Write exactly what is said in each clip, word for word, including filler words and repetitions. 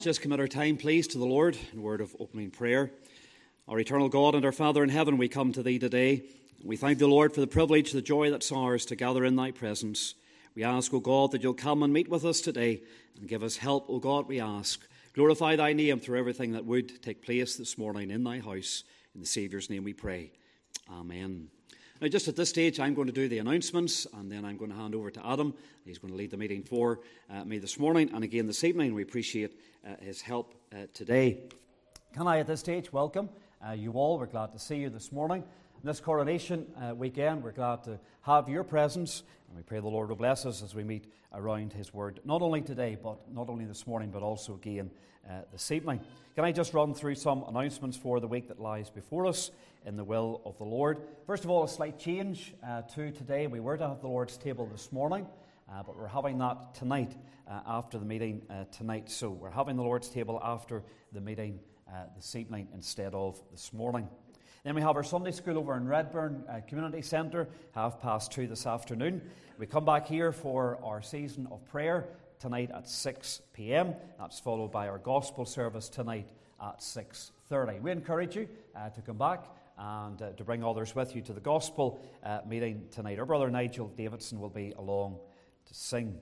Just commit our time, please, to the Lord in a word of opening prayer. Our eternal God and our Father in heaven, we come to Thee today. We thank the Lord for the privilege, the joy that's ours to gather in Thy presence. We ask, O God, that You'll come and meet with us today and give us help, O God, we ask. Glorify Thy name through everything that would take place this morning in Thy house. In the Saviour's name we pray. Amen. Now, just at this stage, I'm going to do the announcements, and then I'm going to hand over to Adam. He's going to lead the meeting for uh, me this morning, and again this evening. We appreciate uh, his help uh, today. Can I, at this stage, welcome uh, you all. We're glad to see you this morning. This coronation uh, weekend, we're glad to have your presence, and we pray the Lord will bless us as we meet around His Word, not only today, but not only this morning, but also again uh, this evening. Can I just run through some announcements for the week that lies before us in the will of the Lord? First of all, a slight change uh, to today. We were to have the Lord's table this morning, uh, but we're having that tonight uh, after the meeting uh, tonight. So we're having the Lord's table after the meeting uh, this evening instead of this morning. Then we have our Sunday school over in Redburn uh, Community Centre, half past two this afternoon. We come back here for our season of prayer tonight at six p.m. That's followed by our gospel service tonight at six thirty. We encourage you uh, to come back and uh, to bring others with you to the gospel uh, meeting tonight. Our brother Nigel Davidson will be along to sing.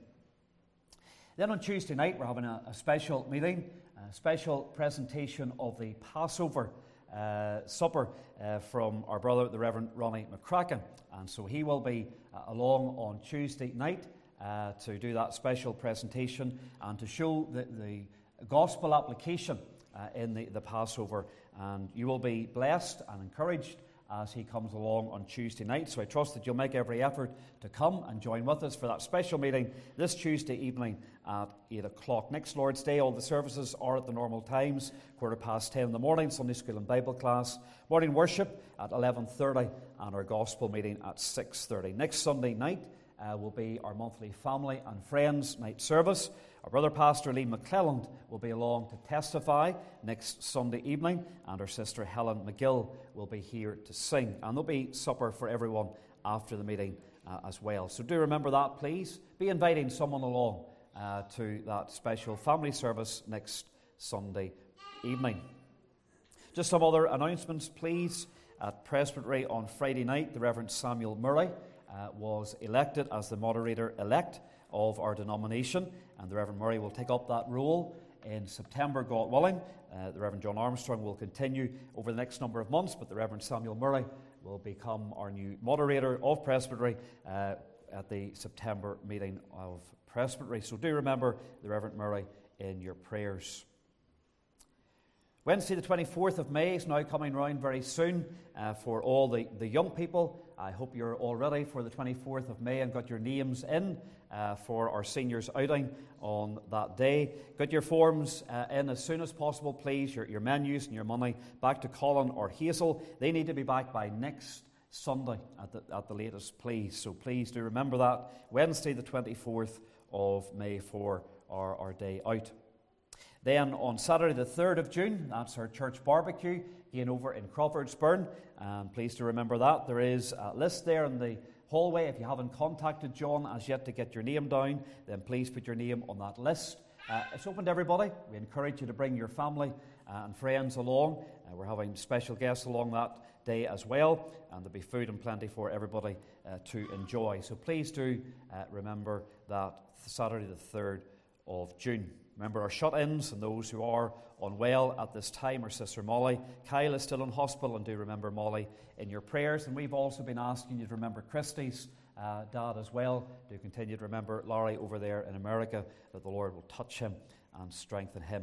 Then on Tuesday night, we're having a, a special meeting, a special presentation of the Passover uh, supper uh, from our brother, the Reverend Ronnie McCracken. And so he will be uh, along on Tuesday night uh, to do that special presentation and to show the, the gospel application uh, in the, the Passover. And you will be blessed and encouraged as he comes along on Tuesday night. So I trust that you'll make every effort to come and join with us for that special meeting this Tuesday evening at eight o'clock. Next Lord's Day, all the services are at the normal times, quarter past ten in the morning, Sunday school and Bible class, morning worship at eleven thirty, and our gospel meeting at six thirty. Next Sunday night uh, will be our monthly family and friends night service. Our brother Pastor Lee McClelland will be along to testify next Sunday evening, and our sister Helen McGill will be here to sing. And there'll be supper for everyone after the meeting uh, as well. So do remember that, please. Be inviting someone along uh, to that special family service next Sunday evening. Just some other announcements, please. At Presbytery on Friday night, the Reverend Samuel Murray uh, was elected as the moderator-elect of our denomination, and the Reverend Murray will take up that role in September, God willing. Uh, the Reverend John Armstrong will continue over the next number of months, but the Reverend Samuel Murray will become our new moderator of Presbytery uh, at the September meeting of Presbytery. So do remember the Reverend Murray in your prayers. Wednesday the twenty-fourth of May is now coming round very soon uh, for all the, the young people. I hope you're all ready for the twenty-fourth of May and got your names in uh, for our seniors outing on that day. Get your forms uh, in as soon as possible, please, your, your menus and your money back to Colin or Hazel. They need to be back by next Sunday at the, at the latest, please. So please do remember that. Wednesday the twenty-fourth of May for our, our day out. Then on Saturday the third of June, that's our church barbecue, again over in Crawfordsburn. Um, please to remember that. There is a list there in the hallway. If you haven't contacted John as yet to get your name down, then please put your name on that list. Uh, it's open to everybody. We encourage you to bring your family uh, and friends along. Uh, we're having special guests along that day as well, and there'll be food and plenty for everybody uh, to enjoy. So please do uh, remember that Saturday the third of June. Remember our shut-ins and those who are unwell at this time. Our sister Molly Kyle is still in hospital, and do remember Molly in your prayers. And we've also been asking you to remember Christy's uh, dad as well. Do continue to remember Larry over there in America, that the Lord will touch him and strengthen him.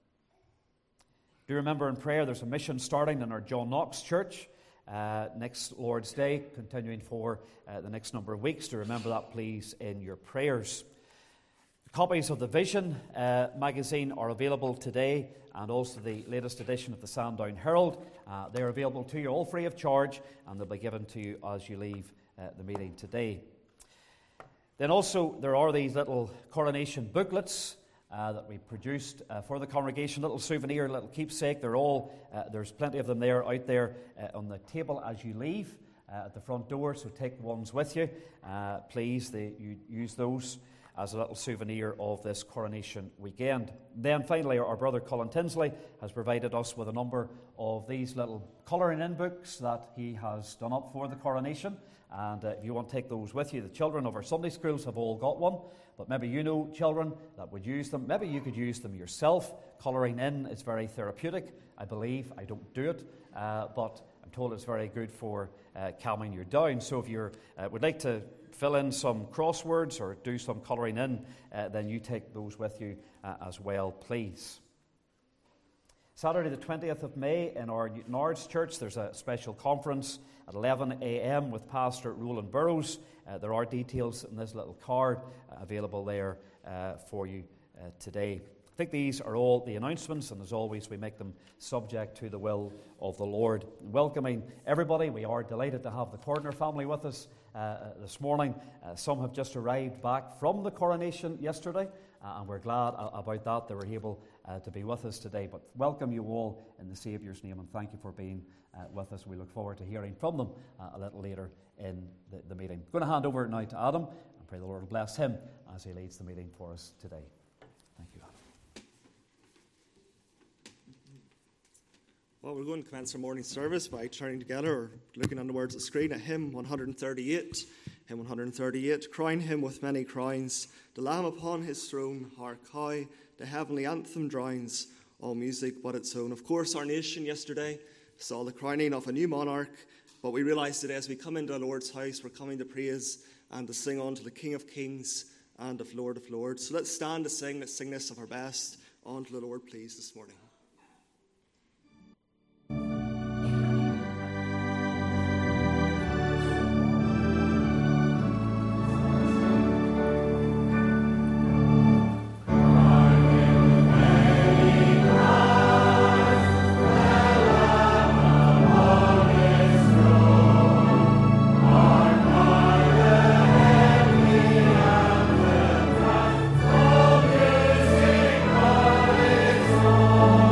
Do remember in prayer there's a mission starting in our John Knox Church uh, next Lord's Day, continuing for uh, the next number of weeks. Do remember that, please, in your prayers. Copies of the Vision uh, magazine are available today, and also the latest edition of the Sandown Herald. Uh, they're available to you all free of charge, and they'll be given to you as you leave uh, the meeting today. Then also there are these little coronation booklets uh, that we produced uh, for the congregation, little souvenir, little keepsake. They're all uh, there's plenty of them there out there uh, on the table as you leave uh, at the front door. So take the ones with you, uh, please. They, you use those. as a little souvenir of this coronation weekend. Then finally, our brother Colin Tinsley has provided us with a number of these little colouring in books that he has done up for the coronation. And uh, if you want to take those with you, the children of our Sunday schools have all got one. But maybe you know children that would use them. Maybe you could use them yourself. Colouring in is very therapeutic, I believe. I don't do it, uh, but I'm told it's very good for uh, calming you down. So if you uh, would like to fill in some crosswords or do some colouring in, uh, then you take those with you uh, as well, please. Saturday the twentieth of May in our Newton Ards Church, there's a special conference at eleven a.m. with Pastor Roland Burrows. Uh, there are details in this little card uh, available there uh, for you uh, today. I think these are all the announcements, and as always, we make them subject to the will of the Lord. Welcoming everybody, we are delighted to have the Cordner family with us uh, this morning. Uh, some have just arrived back from the coronation yesterday, uh, and we're glad uh, about that. They were able uh, to be with us today. But welcome you all in the Saviour's name, and thank you for being uh, with us. We look forward to hearing from them uh, a little later in the, the meeting. I'm going to hand over now to Adam, and pray the Lord will bless him as he leads the meeting for us today. Thank you, Adam. Well, we're going to commence our morning service by turning together, or looking on the words of the screen, at hymn one thirty-eight. Hymn one thirty-eight, crown him with many crowns, the Lamb upon his throne, hark how the heavenly anthem drowns, all music but its own. Of course, our nation yesterday saw the crowning of a new monarch, but we realise today as we come into the Lord's house, we're coming to praise and to sing on to the King of Kings and of Lord of Lords. So let's stand to sing, let's sing this of our best on to the Lord, please, this morning. Oh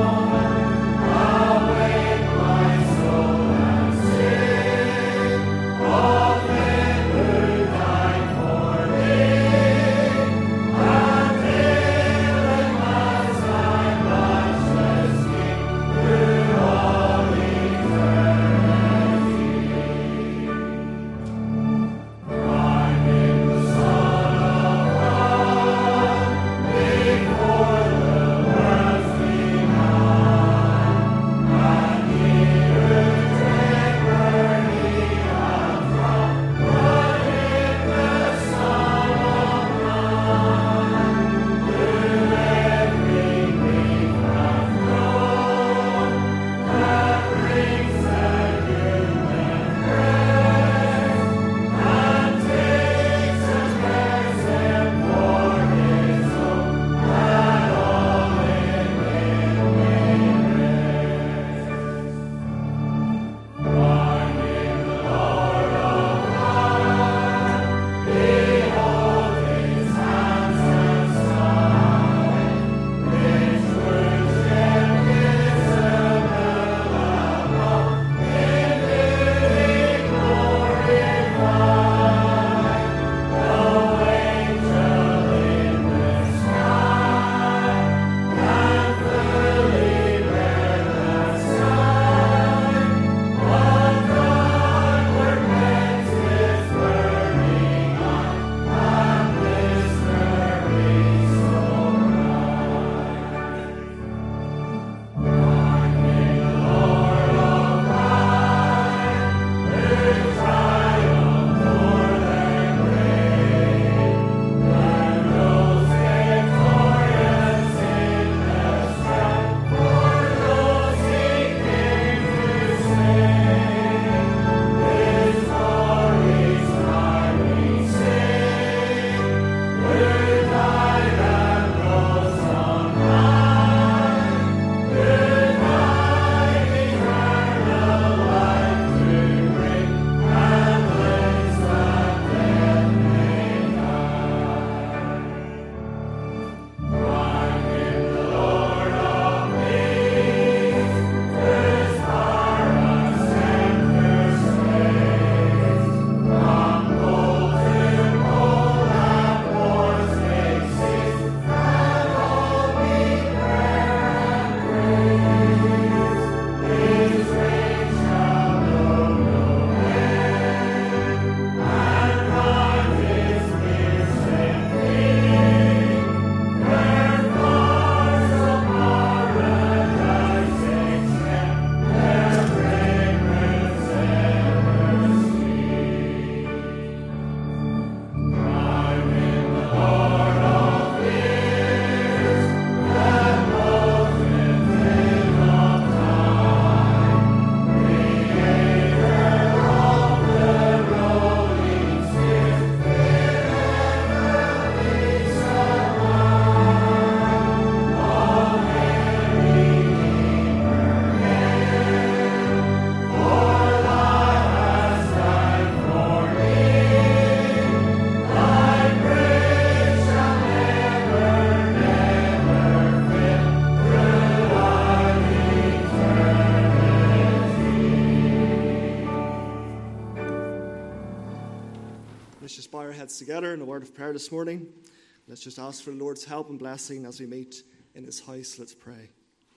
heads together in a word of prayer this morning. Let's just ask for the Lord's help and blessing as we meet in his house. Let's pray.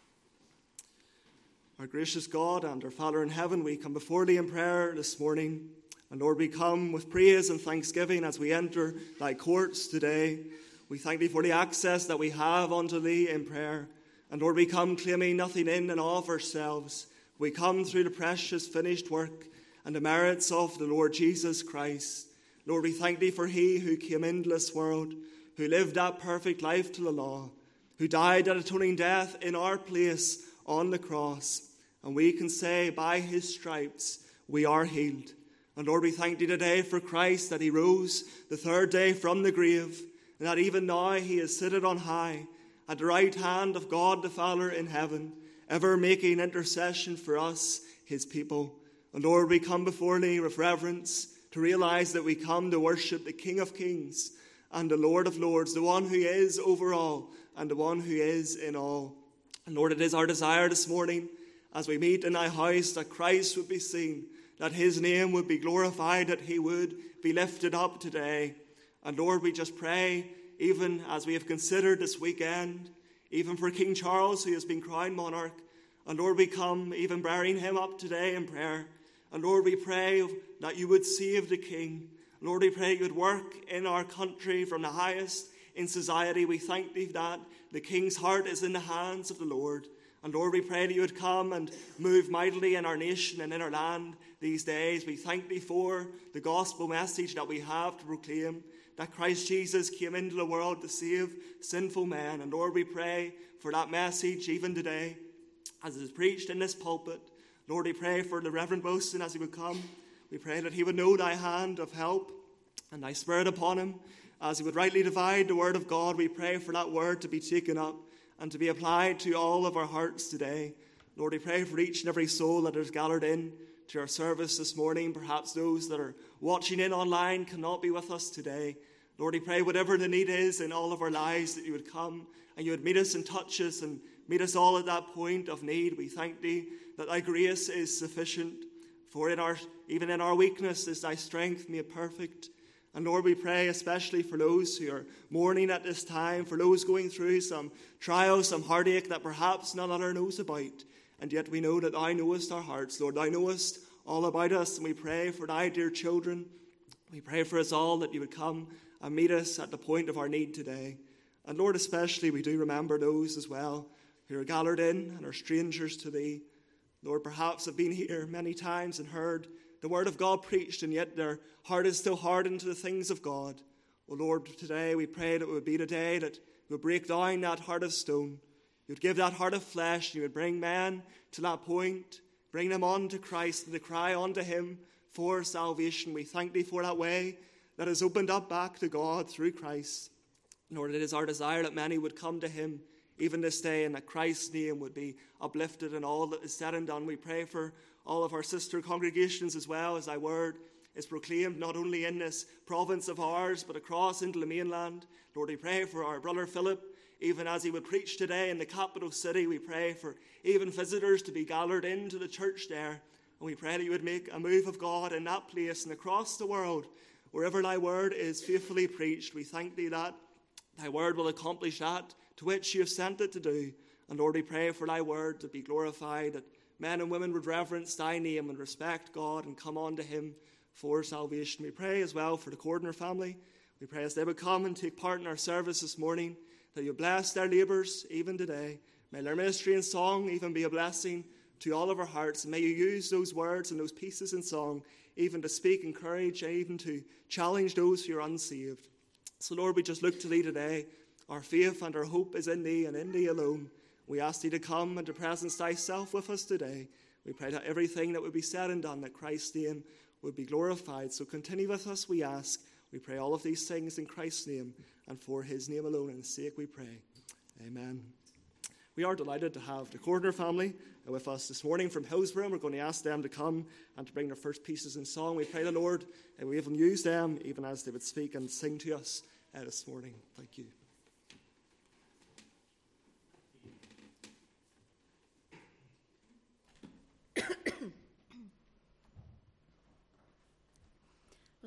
Our gracious God and our Father in heaven, we come before thee in prayer this morning. And Lord, we come with praise and thanksgiving as we enter thy courts today. We thank thee for the access that we have unto thee in prayer. And Lord, we come claiming nothing in and of ourselves. We come through the precious finished work and the merits of the Lord Jesus Christ. Lord, we thank thee for he who came into this world, who lived that perfect life to the law, who died that atoning death in our place on the cross. And we can say, by his stripes we are healed. And Lord, we thank thee today for Christ, that he rose the third day from the grave, and that even now he is seated on high at the right hand of God the Father in heaven, ever making intercession for us, his people. And Lord, we come before thee with reverence to realize that we come to worship the King of Kings and the Lord of Lords, the one who is over all and the one who is in all. And Lord, it is our desire this morning as we meet in thy house that Christ would be seen, that his name would be glorified, that he would be lifted up today. And Lord, we just pray, even as we have considered this weekend, even for King Charles, who has been crowned monarch. And Lord, we come even bearing him up today in prayer. And Lord, we pray that you would save the King. Lord, we pray you would work in our country from the highest in society. We thank thee that the King's heart is in the hands of the Lord. And Lord, we pray that you would come and move mightily in our nation and in our land these days. We thank thee for the gospel message that we have to proclaim, that Christ Jesus came into the world to save sinful men. And Lord, we pray for that message even today as it is preached in this pulpit. Lord, we pray for the Reverend Bosun as he would come. We pray that he would know thy hand of help and thy spirit upon him as he would rightly divide the word of God. We pray for that word to be taken up and to be applied to all of our hearts today. Lord, we pray for each and every soul that is gathered in to our service this morning. Perhaps those that are watching in online cannot be with us today. Lord, we pray whatever the need is in all of our lives, that you would come and you would meet us and touch us and meet us all at that point of need. We thank thee that thy grace is sufficient, for in our, even in our weakness is thy strength made perfect. And Lord, we pray especially for those who are mourning at this time, for those going through some trials, some heartache that perhaps none other knows about. And yet we know that thou knowest our hearts, Lord. Thou knowest all about us, and we pray for thy dear children. We pray for us all that you would come and meet us at the point of our need today. And Lord, especially we do remember those as well who are gathered in and are strangers to thee. Lord, perhaps have been here many times and heard the word of God preached, and yet their heart is still hardened to the things of God. Oh Lord, today we pray that it would be the day that you would break down that heart of stone. You would give that heart of flesh, and you would bring men to that point, bring them on to Christ and to cry unto him for salvation. We thank thee for that way that is opened up back to God through Christ. Lord, it is our desire that many would come to him even this day, and that Christ's name would be uplifted in all that is said and done. We pray for all of our sister congregations as well, as thy word is proclaimed not only in this province of ours, but across into the mainland. Lord, we pray for our brother Philip, even as he would preach today in the capital city. We pray for even visitors to be gathered into the church there. And we pray that you would make a move of God in that place and across the world, wherever thy word is faithfully preached. We thank thee that thy word will accomplish that to which you have sent it to do. And Lord, we pray for thy word to be glorified, that men and women would reverence thy name and respect God and come on to him for salvation. We pray as well for the Cordner family. We pray as they would come and take part in our service this morning, that you bless their labours even today. May their ministry and song even be a blessing to all of our hearts. And may you use those words and those pieces in song even to speak encourage, and even to challenge those who are unsaved. So Lord, we just look to thee today. Our faith and our hope is in thee and in thee alone. We ask thee to come and to presence thyself with us today. We pray that everything that would be said and done, that Christ's name would be glorified. So continue with us, we ask. We pray all of these things in Christ's name, and for his name alone and his sake we pray. Amen. We are delighted to have the Cordner family with us this morning from Hillsborough. We're going to ask them to come and to bring their first pieces in song. We pray the Lord and we even use them even as they would speak and sing to us uh, this morning. Thank you.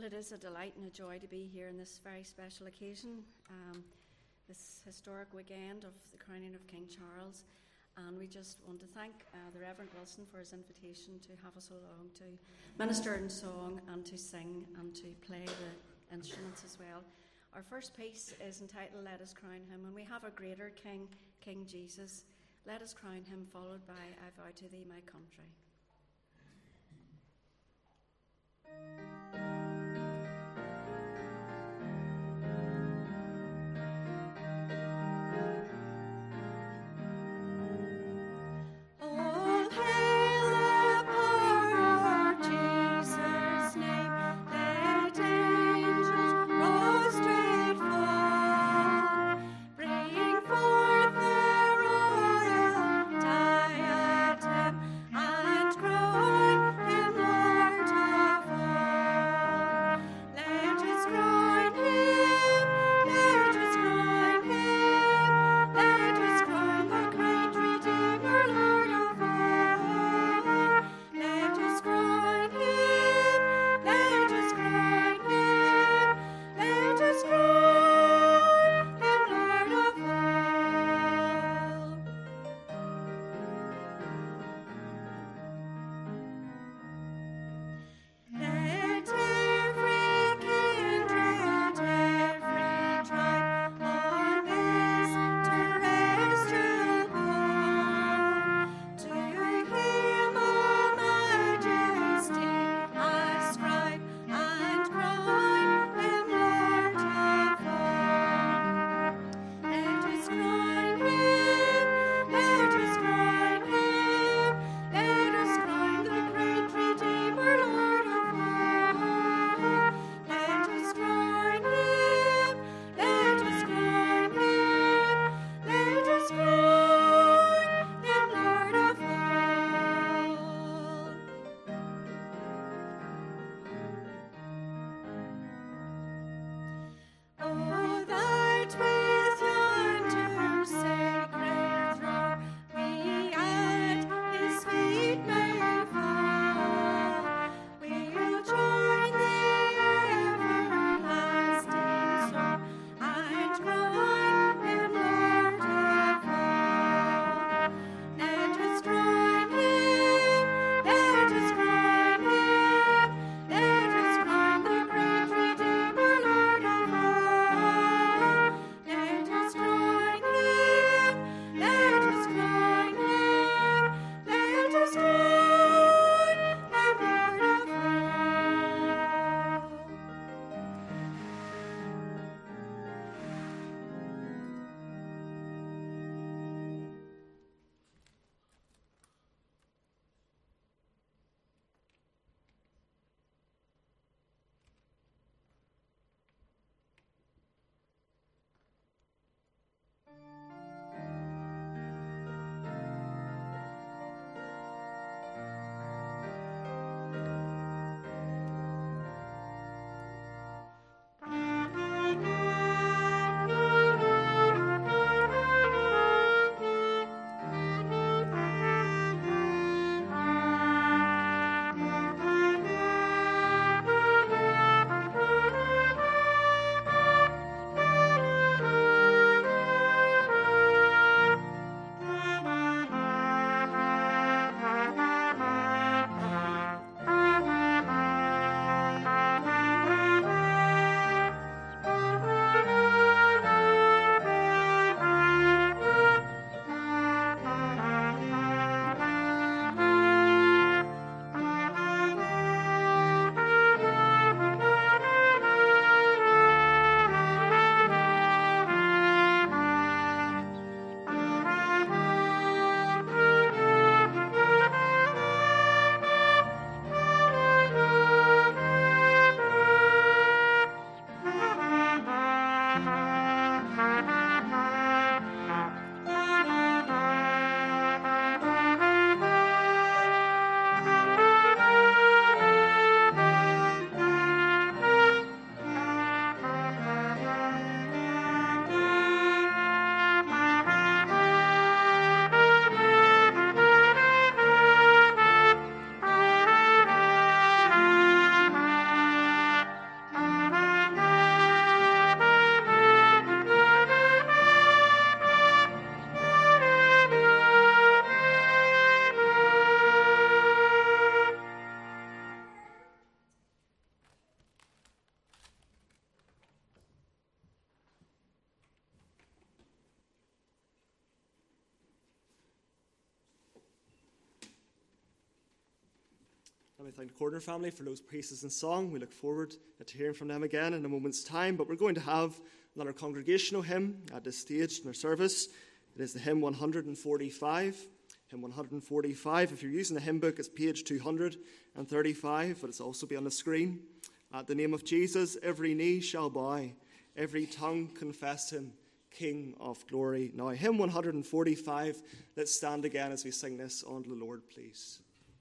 it is a delight and a joy to be here on this very special occasion, um, this historic weekend of the crowning of King Charles. And we just want to thank uh, the Reverend Wilson for his invitation to have us along to minister in song and to sing and to play the instruments as well. Our first piece is entitled Let Us Crown Him, and we have a greater King, King Jesus. Let us crown him, followed by I Vow to Thee, My Country. And crown him Lord of all. And we thank the Corner family for those praises and song. We look forward to hearing from them again in a moment's time. But we're going to have another congregational hymn at this stage in our service. It is the hymn one forty-five. Hymn one forty-five. If you're using the hymn book, it's page two thirty-five, but it's also be on the screen. At the name of Jesus, every knee shall bow, every tongue confess him, King of glory. Now, hymn one forty-five. Let's stand again as we sing this unto the Lord, please.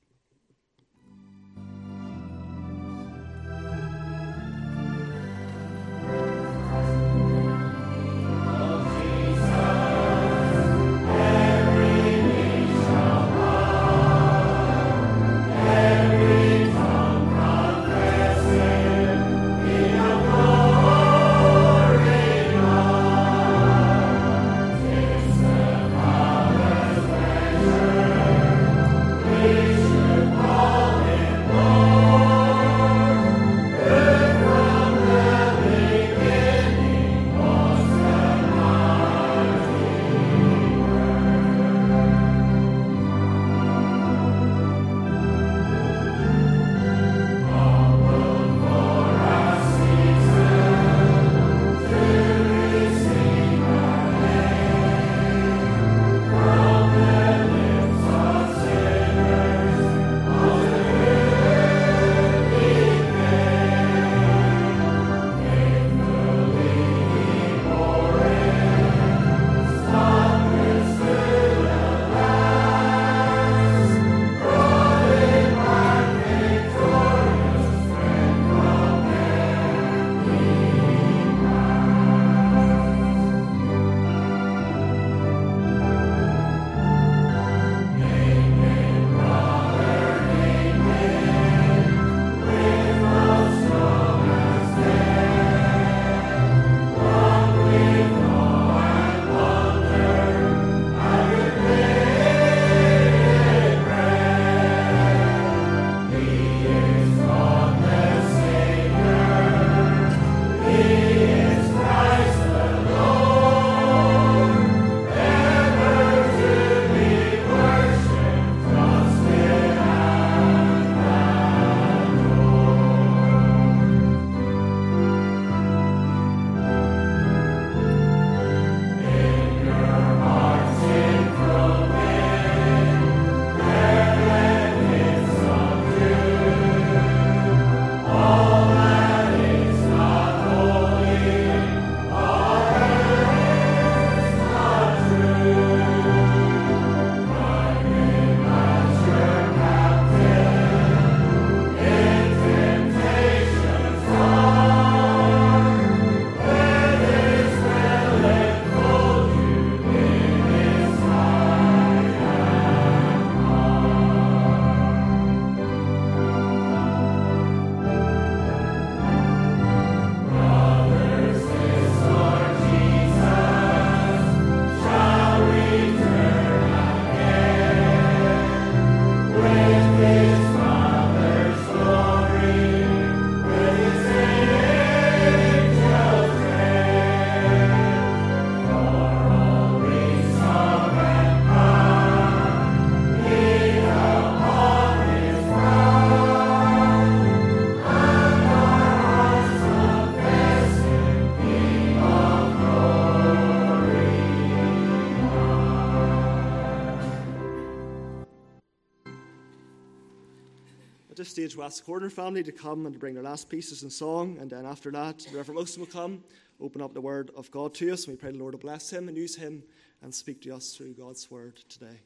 At this stage, we'll ask the Corner family to come and to bring their last pieces in song, and then after that, the Reverend Wilson will come, open up the Word of God to us, and we pray the Lord will bless him and use him and speak to us through God's Word today.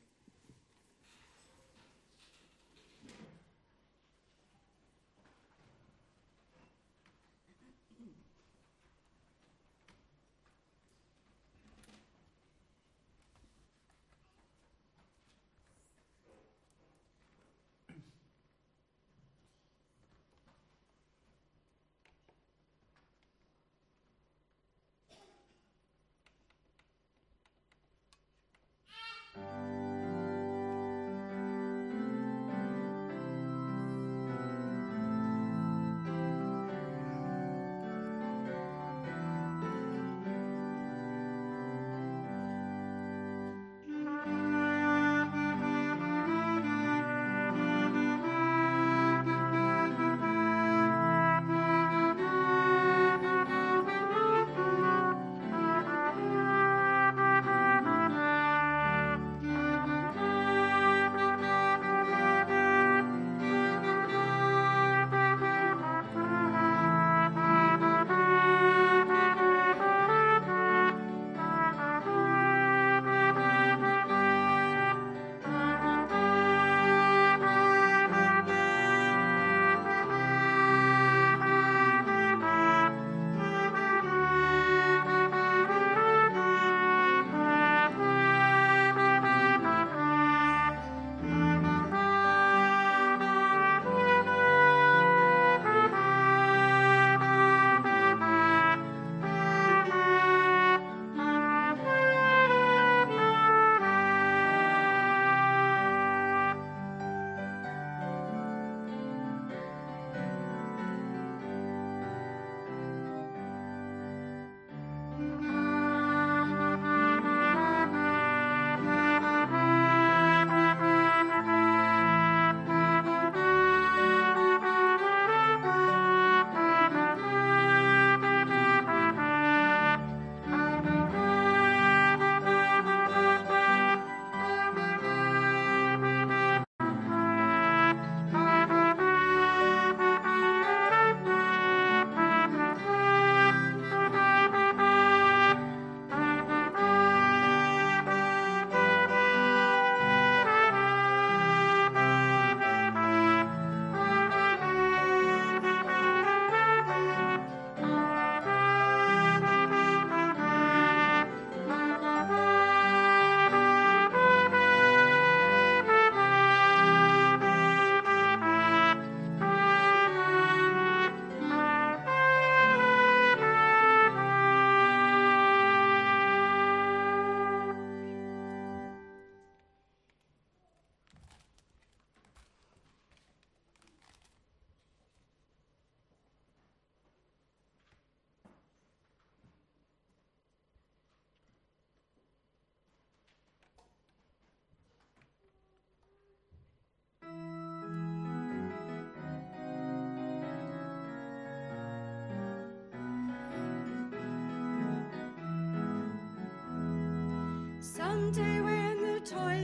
Thank you.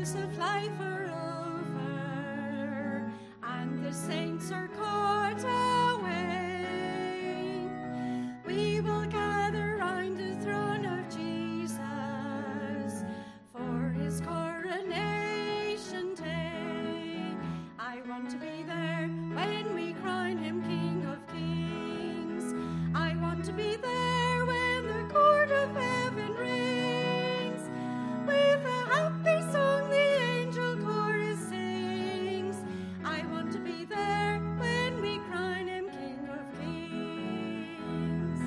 days of life are over, and the saints are caught away. We will gather round the throne of Jesus for his coronation day. I want to be there when we crown him King of Kings. I want to be there when the court of heaven rings. With a happy song the angel chorus sings. I want to be there when we crown him King of Kings.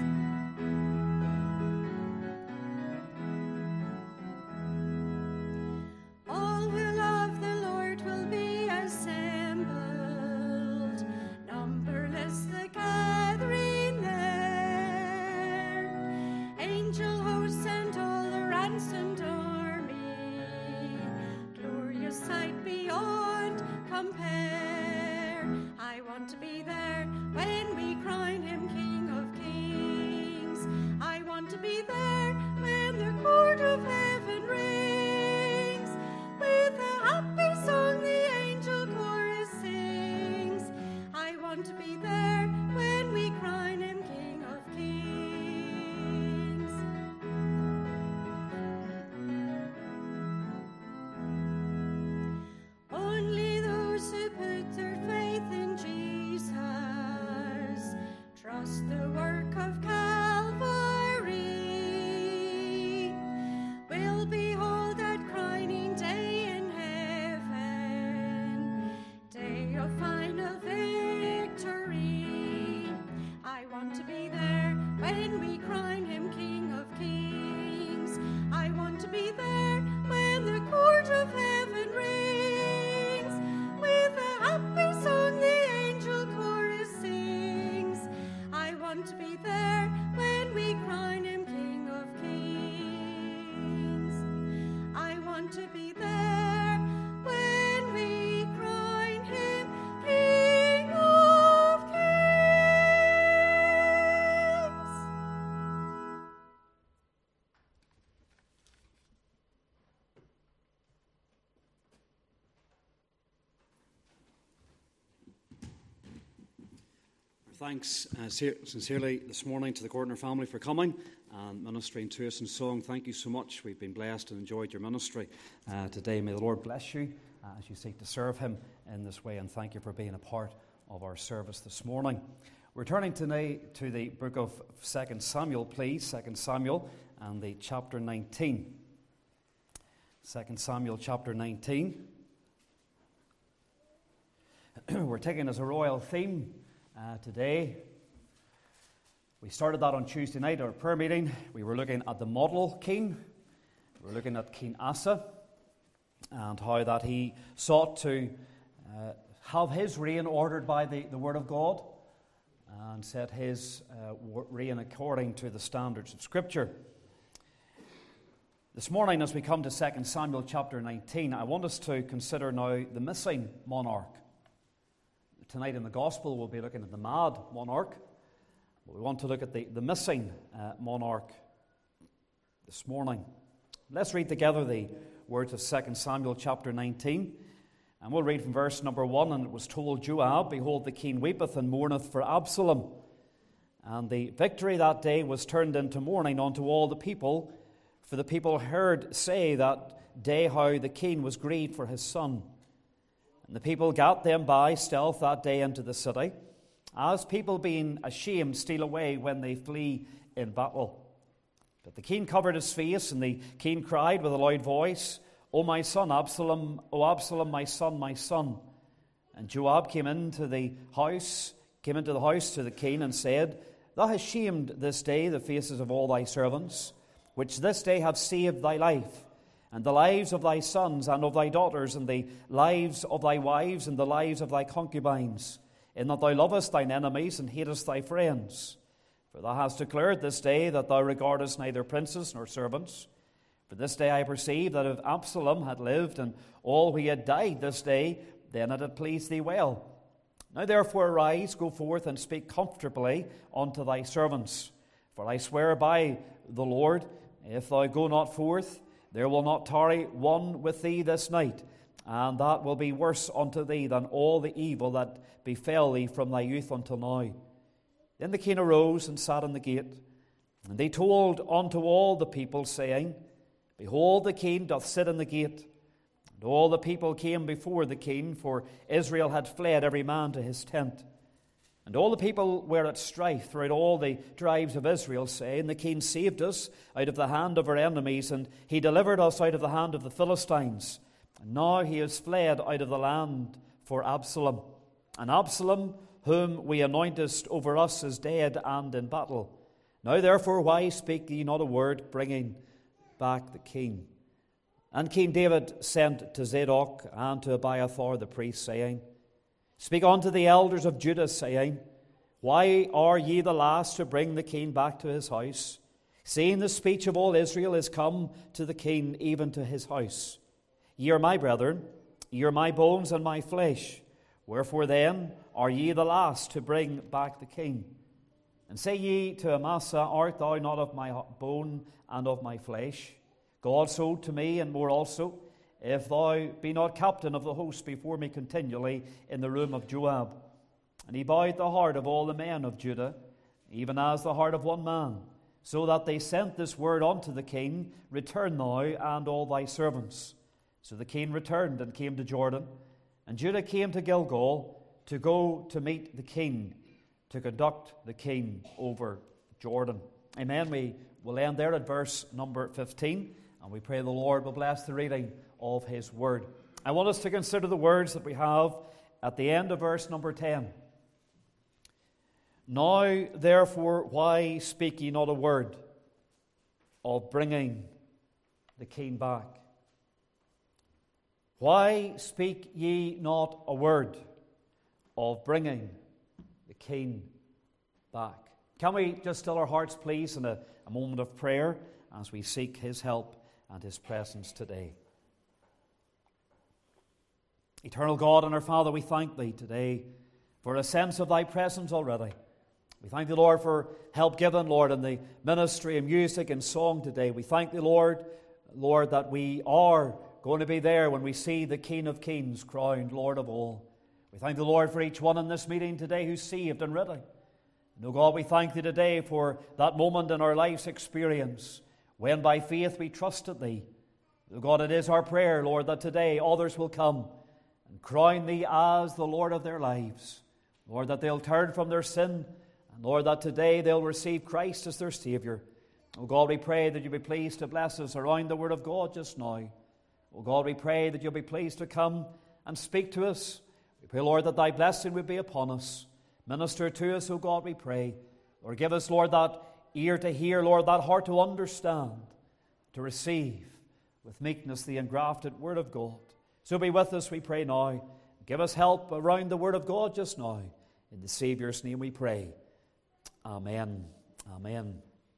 All who love the Lord will be assembled, numberless the gathering there. Angel hosts and all the ransomed army, glorious sight beyond compare. I want to be there when we crown him King of Kings. I want to be there when the court of heaven rings. With a happy song the angel chorus sings. I want to be there when we crown him King of Kings. Only those who put their faith in Jesus, trust the work of Calvary, will behold that crowning day in heaven, day of final victory. I want to be there when we crown him King of Kings. I want to be there when the court of heaven rings. With a happy song the angel chorus sings. I want to be there when we crown him King of Kings. I want to be there when we crown him King of Kings. Thanks uh, sincerely this morning to the Gordner family for coming and ministering to us in song. Thank you so much. We've been blessed and enjoyed your ministry uh, today. May the Lord bless you uh, as you seek to serve him in this way, and thank you for being a part of our service this morning. We're turning tonight to the book of Second Samuel, please. Second Samuel and the chapter nineteen. Second Samuel chapter nineteen. We're taking as a royal theme Uh, today. We started that on Tuesday night, our prayer meeting. We were looking at the model king. We were looking at King Asa and how that he sought to uh, have his reign ordered by the, the Word of God and set his uh, reign according to the standards of Scripture. This morning, as we come to Second Samuel chapter nineteen, I want us to consider now the missing monarch. Tonight in the Gospel, we'll be looking at the mad monarch. But we want to look at the, the missing uh, monarch this morning. Let's read together the words of Second Samuel chapter nineteen. And we'll read from verse number one. And it was told Joab, behold, the king weepeth and mourneth for Absalom. And the victory that day was turned into mourning unto all the people. For the people heard say that day how the king was grieved for his son. And the people gat them by stealth that day into the city, as people being ashamed steal away when they flee in battle. But the king covered his face, and the king cried with a loud voice, O my son Absalom, O Absalom, my son, my son. And Joab came into the house, came into the house to the king, and said, Thou hast shamed this day the faces of all thy servants, which this day have saved thy life, and the lives of thy sons and of thy daughters, and the lives of thy wives, and the lives of thy concubines, in that thou lovest thine enemies and hatest thy friends. For thou hast declared this day that thou regardest neither princes nor servants. For this day I perceive that if Absalom had lived, and all he had died this day, then it had pleased thee well. Now therefore arise, go forth, and speak comfortably unto thy servants. For I swear by the Lord, if thou go not forth, there will not tarry one with thee this night, and that will be worse unto thee than all the evil that befell thee from thy youth until now. Then the king arose and sat in the gate, and they told unto all the people, saying, Behold, the king doth sit in the gate. And all the people came before the king, for Israel had fled every man to his tent. And all the people were at strife throughout all the tribes of Israel, saying, The king saved us out of the hand of our enemies, and he delivered us out of the hand of the Philistines. And now he is fled out of the land for Absalom. And Absalom, whom we anointest over us, is dead and in battle. Now therefore, why speak ye not a word, bringing back the king? And King David sent to Zadok and to Abiathar the priest, saying, Speak unto the elders of Judah, saying, Why are ye the last to bring the king back to his house, seeing the speech of all Israel is come to the king, even to his house? Ye are my brethren, ye are my bones and my flesh. Wherefore then are ye the last to bring back the king? And say ye to Amasa, Art thou not of my bone and of my flesh? God so to me, and more also, if thou be not captain of the host before me continually in the room of Joab. And he bowed the heart of all the men of Judah, even as the heart of one man, so that they sent this word unto the king, Return thou and all thy servants. So the king returned and came to Jordan, and Judah came to Gilgal to go to meet the king, to conduct the king over Jordan. Amen. We will end there at verse number fifteen, and we pray the Lord will bless the reading of his word. I want us to consider the words that we have at the end of verse number ten. Now, therefore, why speak ye not a word of bringing the king back? Why speak ye not a word of bringing the king back? Can we just still our hearts, please, in a, a moment of prayer as we seek his help and his presence today? Eternal God and our Father, we thank thee today for a sense of thy presence already. We thank thee, Lord, for help given, Lord, in the ministry of music and song today. We thank thee, Lord, Lord, that we are going to be there when we see the King of Kings crowned Lord of all. We thank the Lord for each one in this meeting today who's saved and ready. And, oh God, we thank thee today for that moment in our life's experience when by faith we trusted thee. Oh God, it is our prayer, Lord, that today others will come and crown thee as the Lord of their lives. Lord, that they'll turn from their sin, and Lord, that today they'll receive Christ as their Savior. Oh God, we pray that you'll be pleased to bless us around the Word of God just now. Oh God, we pray that you'll be pleased to come and speak to us. We pray, Lord, that thy blessing would be upon us. Minister to us, oh God, we pray. Lord, give us, Lord, that ear to hear, Lord, that heart to understand, to receive with meekness the engrafted Word of God. So be with us, we pray now. Give us help around the Word of God just now. In the Saviour's name we pray. Amen. Amen.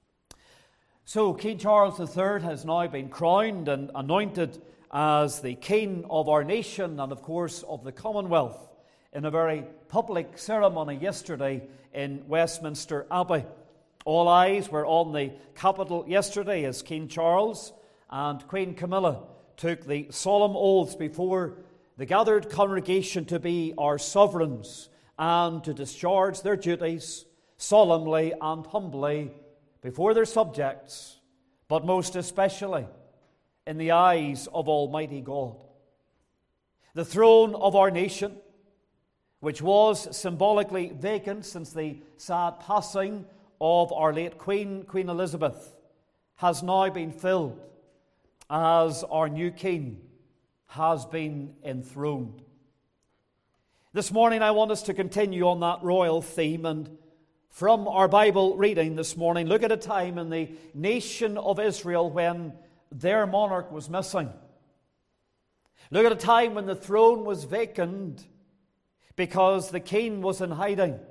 So King Charles the Third has now been crowned and anointed as the King of our nation and, of course, of the Commonwealth in a very public ceremony yesterday in Westminster Abbey. All eyes were on the capital yesterday as King Charles and Queen Camilla took the solemn oaths before the gathered congregation to be our sovereigns and to discharge their duties solemnly and humbly before their subjects, but most especially in the eyes of Almighty God. The throne of our nation, which was symbolically vacant since the sad passing of our late Queen, Queen Elizabeth, has now been filled as our new King has been enthroned. This morning I want us to continue on that royal theme, and from our Bible reading this morning, look at a time in the nation of Israel when their monarch was missing. Look at a time when the throne was vacant because the king was in hiding.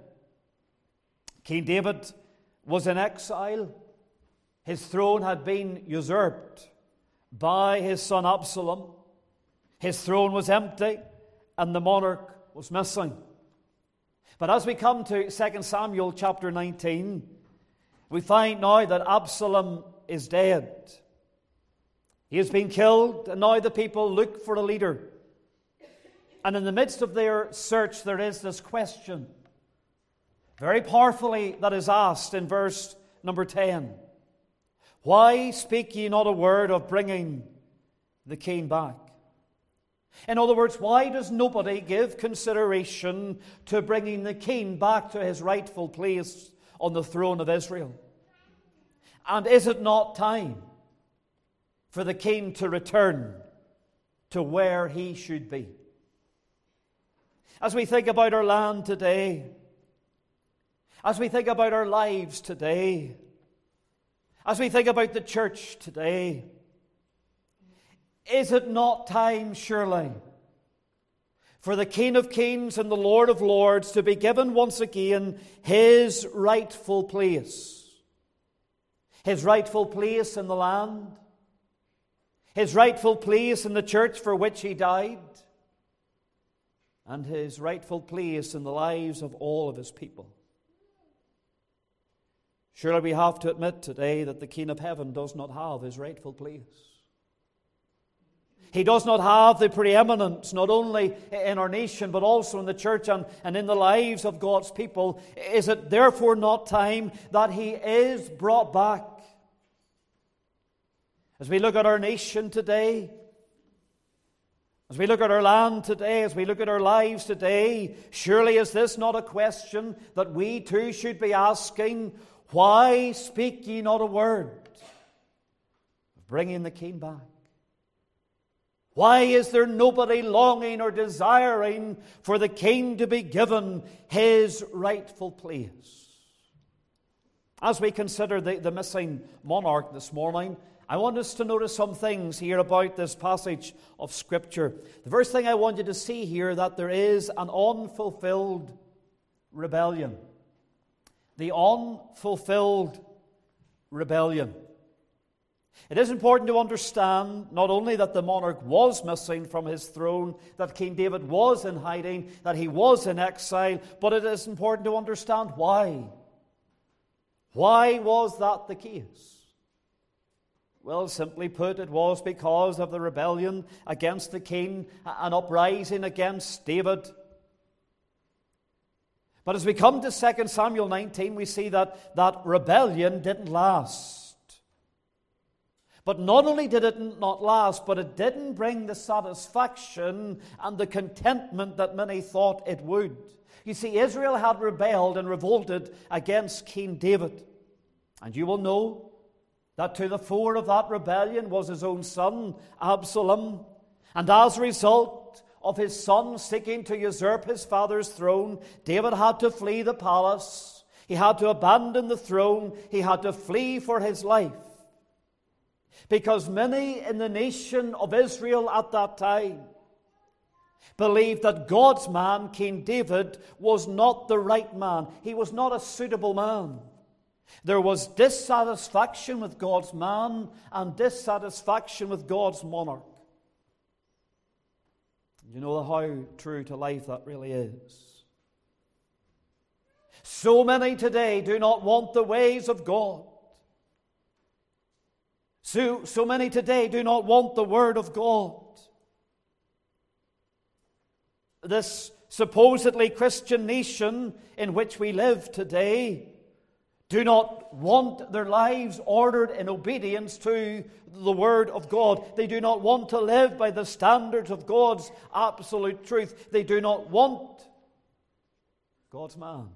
King David was in exile. His throne had been usurped by his son Absalom. His throne was empty and the monarch was missing. But as we come to Second Samuel chapter nineteen, we find now that Absalom is dead. He has been killed, and now the people look for a leader. And in the midst of their search, there is this question, very powerfully, that is asked in verse number ten. Why speak ye not a word of bringing the king back? In other words, why does nobody give consideration to bringing the king back to his rightful place on the throne of Israel? And is it not time for the king to return to where he should be? As we think about our land today, as we think about our lives today, as we think about the church today, is it not time, surely, for the King of Kings and the Lord of Lords to be given once again his rightful place? His rightful place in the land, his rightful place in the church for which he died, and his rightful place in the lives of all of his people. Surely we have to admit today that the King of Heaven does not have his rightful place. He does not have the preeminence, not only in our nation, but also in the church and, and in the lives of God's people. Is it therefore not time that he is brought back? As we look at our nation today, as we look at our land today, as we look at our lives today, surely is this not a question that we too should be asking? Why speak ye not a word of bringing the king back? Why is there nobody longing or desiring for the king to be given his rightful place? As we consider the, the missing monarch this morning, I want us to notice some things here about this passage of Scripture. The first thing I want you to see here, that there is an unfulfilled rebellion. The unfulfilled rebellion. It is important to understand not only that the monarch was missing from his throne, that King David was in hiding, that he was in exile, but it is important to understand why. Why was that the case? Well, simply put, it was because of the rebellion against the king, an uprising against David. But as we come to Second Samuel nineteen, we see that that rebellion didn't last. But not only did it not last, but it didn't bring the satisfaction and the contentment that many thought it would. You see, Israel had rebelled and revolted against King David. And you will know that to the fore of that rebellion was his own son, Absalom. And as a result of his son seeking to usurp his father's throne, David had to flee the palace. He had to abandon the throne. He had to flee for his life. Because many in the nation of Israel at that time believed that God's man, King David, was not the right man. He was not a suitable man. There was dissatisfaction with God's man and dissatisfaction with God's monarch. You know how true to life that really is. So many today do not want the ways of God. So, so many today do not want the Word of God. This supposedly Christian nation in which we live today do not want their lives ordered in obedience to the Word of God. They do not want to live by the standards of God's absolute truth. They do not want God's man.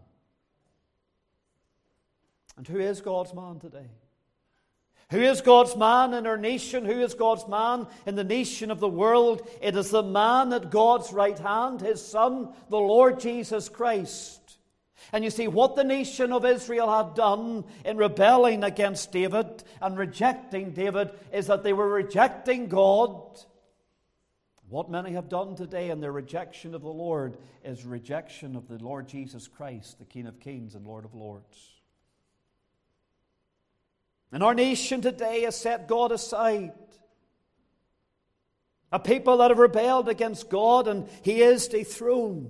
And who is God's man today? Who is God's man in our nation? Who is God's man in the nation of the world? It is the man at God's right hand, his Son, the Lord Jesus Christ. And you see, what the nation of Israel had done in rebelling against David and rejecting David is that they were rejecting God. What many have done today in their rejection of the Lord is rejection of the Lord Jesus Christ, the King of Kings and Lord of Lords. And our nation today has set God aside. A people that have rebelled against God, and He is dethroned.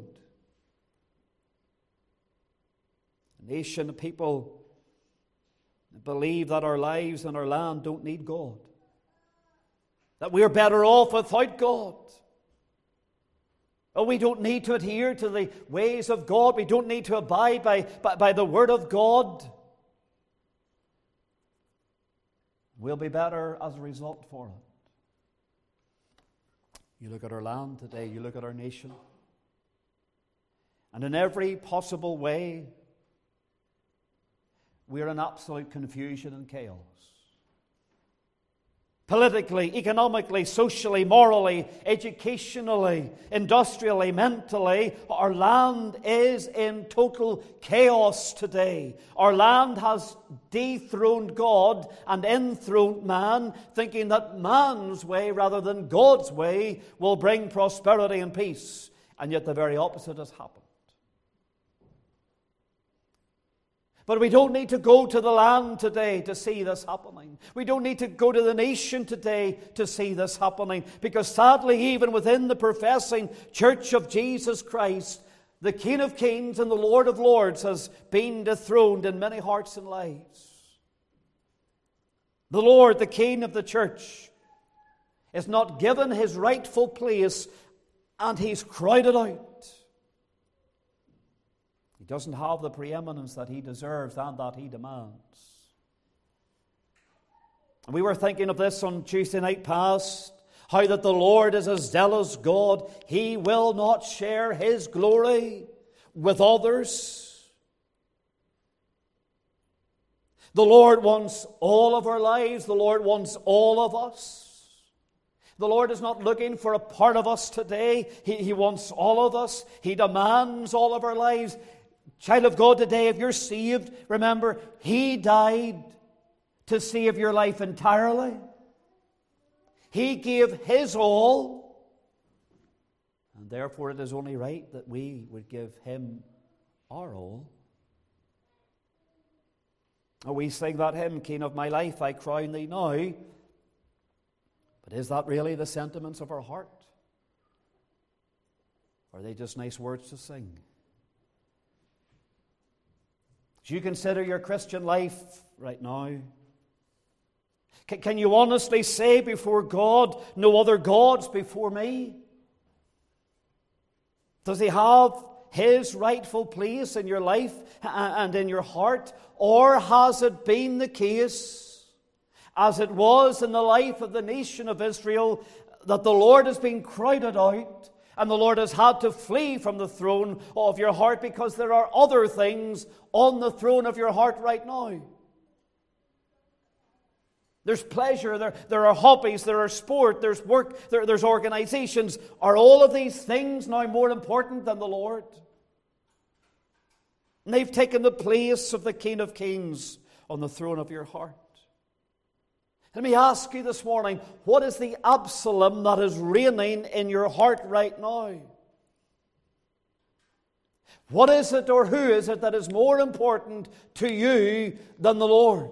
A nation of people that believe that our lives and our land don't need God. that we are better off without God. Oh, we don't need to adhere to the ways of God. We don't need to abide by, by, by the Word of God. We'll be better as a result for it. You look at our land today, you look at our nation, and in every possible way, we are in absolute confusion and chaos. Politically, economically, socially, morally, educationally, industrially, mentally, our land is in total chaos today. Our land has dethroned God and enthroned man, thinking that man's way rather than God's way will bring prosperity and peace. And yet the very opposite has happened. But we don't need to go to the land today to see this happening. We don't need to go to the nation today to see this happening. Because sadly, even within the professing Church of Jesus Christ, the King of Kings and the Lord of Lords has been dethroned in many hearts and lives. The Lord, the King of the Church, is not given his rightful place, and he's crowded out. He doesn't have the preeminence that he deserves and that he demands. And we were thinking of this on Tuesday night past, how that the Lord is a zealous God. He will not share his glory with others. The Lord wants all of our lives. The Lord wants all of us. The Lord is not looking for a part of us today. He, he wants all of us. He demands all of our lives. Child of God, today, if you're saved, remember, he died to save your life entirely. He gave his all, and therefore it is only right that we would give him our all. We sing that hymn, King of my life, I crown thee now. But is that really the sentiments of our heart? Or are they just nice words to sing? As you consider your Christian life right now, can, can you honestly say before God, no other gods before me? Does he have his rightful place in your life and in your heart? Or has it been the case, as it was in the life of the nation of Israel, that the Lord has been crowded out and the Lord has had to flee from the throne of your heart because there are other things on the throne of your heart right now? There's pleasure, there, there are hobbies, there are sport, there's work, there, there's organizations. Are all of these things now more important than the Lord? And they've taken the place of the King of Kings on the throne of your heart. Let me ask you this morning, what is the Absalom that is reigning in your heart right now? What is it or who is it that is more important to you than the Lord?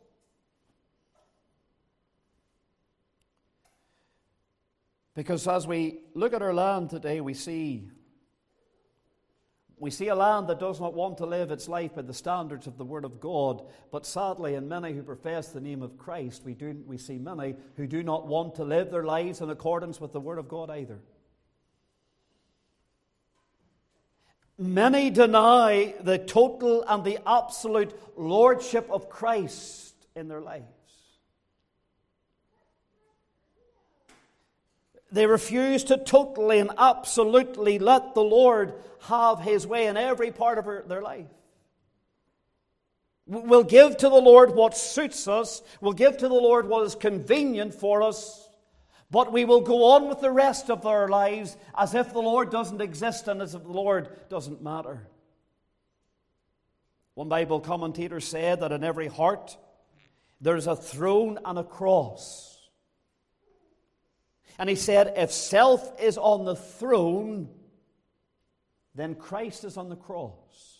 Because as we look at our land today, we see We see a land that does not want to live its life by the standards of the Word of God. But sadly, in many who profess the name of Christ, we do we see many who do not want to live their lives in accordance with the Word of God either. Many deny the total and the absolute lordship of Christ in their lives. They refuse to totally and absolutely let the Lord have his way in every part of their life. We'll give to the Lord what suits us. We'll give to the Lord what is convenient for us. But we will go on with the rest of our lives as if the Lord doesn't exist and as if the Lord doesn't matter. One Bible commentator said that in every heart there's a throne and a cross. And he said, if self is on the throne, then Christ is on the cross.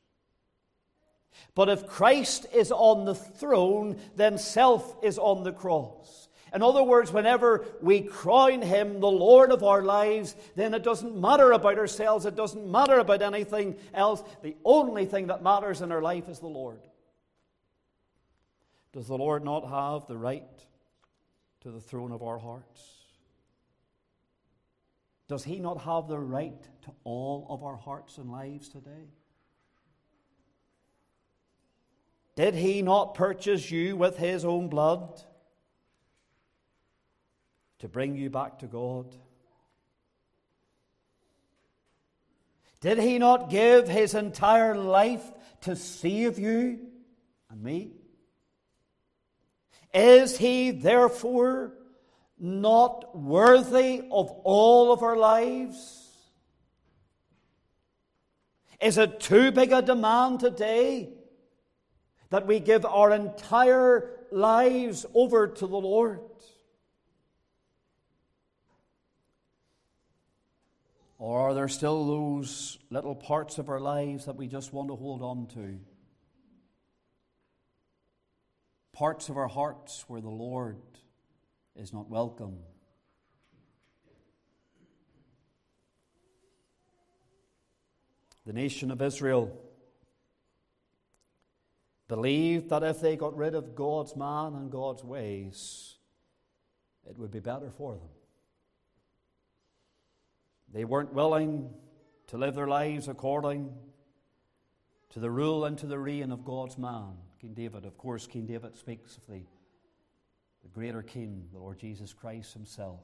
But if Christ is on the throne, then self is on the cross. In other words, whenever we crown him the Lord of our lives, then it doesn't matter about ourselves, it doesn't matter about anything else. The only thing that matters in our life is the Lord. Does the Lord not have the right to the throne of our hearts? Does he not have the right to all of our hearts and lives today? Did he not purchase you with his own blood to bring you back to God? Did he not give his entire life to save you and me? Is he therefore not worthy of all of our lives? Is it too big a demand today that we give our entire lives over to the Lord? Or are there still those little parts of our lives that we just want to hold on to? Parts of our hearts where the Lord is not welcome. The nation of Israel believed that if they got rid of God's man and God's ways, it would be better for them. They weren't willing to live their lives according to the rule and to the reign of God's man, King David. Of course, King David speaks of the, the greater King, the Lord Jesus Christ himself.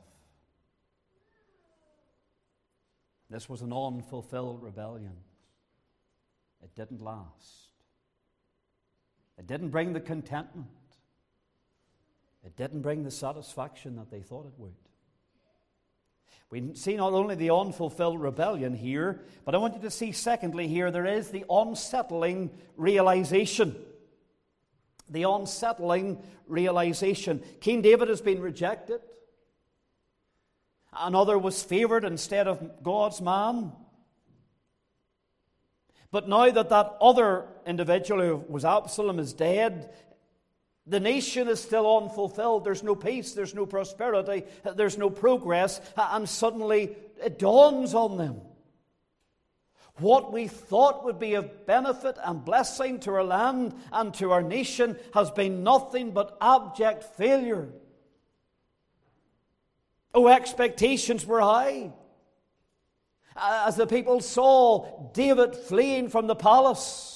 This was an unfulfilled rebellion. It didn't last. It didn't bring the contentment. It didn't bring the satisfaction that they thought it would. We see not only the unfulfilled rebellion here, but I want you to see secondly here, there is the unsettling realization. The unsettling realization. King David has been rejected. Another was favored instead of God's man. But now that that other individual who was Absalom is dead, the nation is still unfulfilled. There's no peace, there's no prosperity, there's no progress, and suddenly it dawns on them. What we thought would be of benefit and blessing to our land and to our nation has been nothing but abject failure. Oh, expectations were high. As the people saw David fleeing from the palace,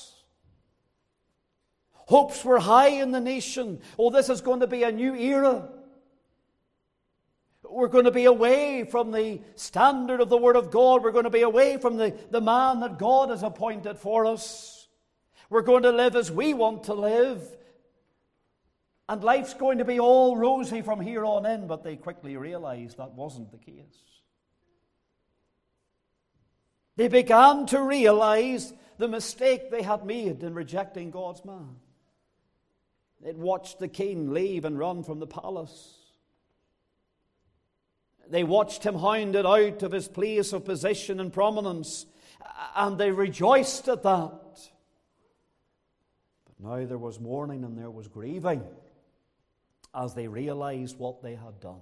hopes were high in the nation. Oh, this is going to be a new era. We're going to be away from the standard of the Word of God. We're going to be away from the, the man that God has appointed for us. We're going to live as we want to live. And life's going to be all rosy from here on in. But they quickly realized that wasn't the case. They began to realize the mistake they had made in rejecting God's man. They'd watched the king leave and run from the palace. They watched him hounded out of his place of position and prominence, and they rejoiced at that. But now there was mourning and there was grieving as they realized what they had done.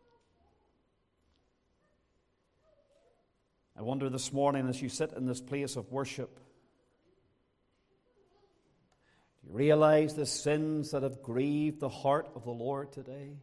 I wonder this morning as you sit in this place of worship, do you realize the sins that have grieved the heart of the Lord today?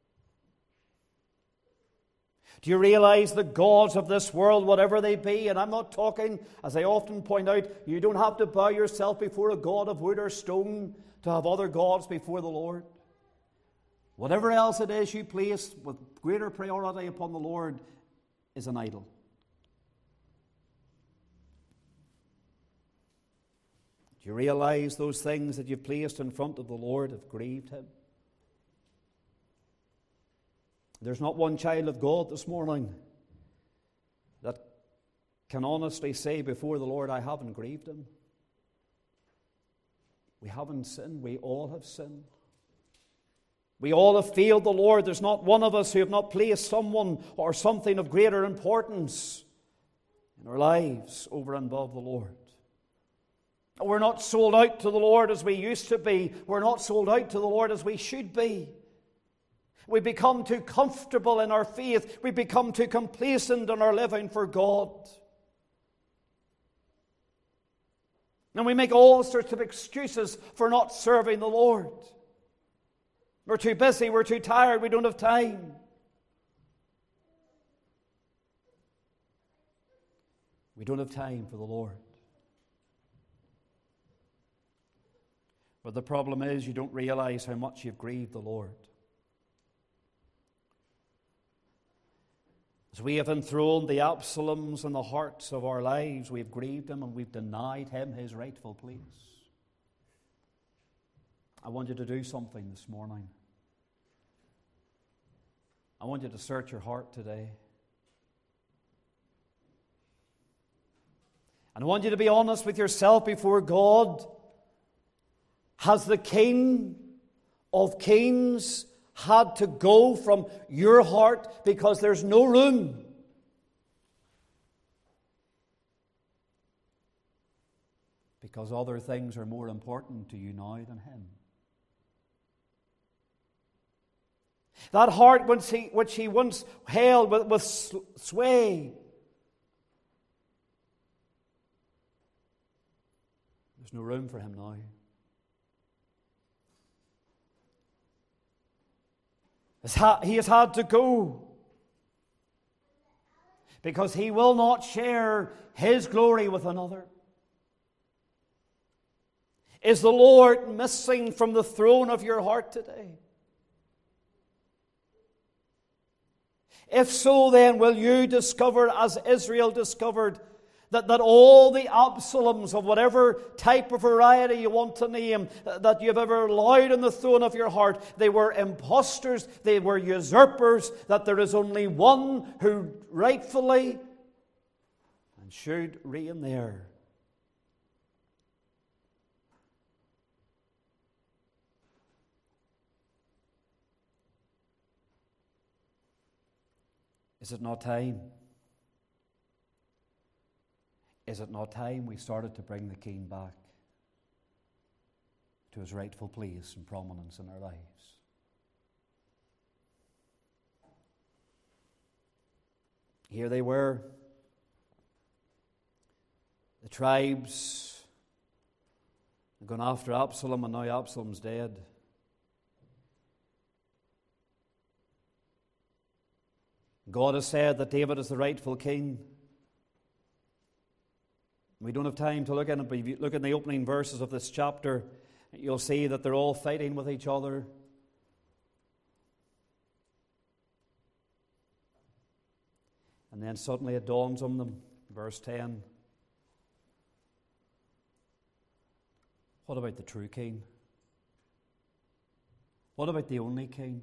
Do you realize the gods of this world, whatever they be, and I'm not talking, as I often point out, you don't have to bow yourself before a god of wood or stone to have other gods before the Lord. Whatever else it is you place with greater priority upon the Lord is an idol. Do you realize those things that you've placed in front of the Lord have grieved him? There's not one child of God this morning that can honestly say before the Lord, I haven't grieved him. We haven't sinned. We all have sinned. We all have failed the Lord. There's not one of us who have not placed someone or something of greater importance in our lives over and above the Lord. We're not sold out to the Lord as we used to be. We're not sold out to the Lord as we should be. We become too comfortable in our faith. We become too complacent in our living for God. And we make all sorts of excuses for not serving the Lord. We're too busy, we're too tired, we don't have time. We don't have time for the Lord. But the problem is you don't realize how much you've grieved the Lord. As we have enthroned the Absaloms in the hearts of our lives, we've grieved him and we've denied him his rightful place. I want you to do something this morning. I want you to search your heart today. And I want you to be honest with yourself before God. Has the King of Kings had to go from your heart because there's no room? Because other things are more important to you now than him. That heart which he, which he once held with, with sway, there's no room for him now. He has had to go because he will not share his glory with another. Is the Lord missing from the throne of your heart today? If so, then will you discover, as Israel discovered, That, that all the Absaloms of whatever type or variety you want to name that you've ever allowed on the throne of your heart, they were impostors, they were usurpers, that there is only one who rightfully and should reign there. Is it not time? Is it not time we started to bring the King back to his rightful place and prominence in our lives? Here they were, the tribes had gone after Absalom, and now Absalom's dead. God has said that David is the rightful king. We don't have time to look at it, but if you look in the opening verses of this chapter, you'll see that they're all fighting with each other. And then suddenly it dawns on them, verse ten. What about the true king? What about the only king?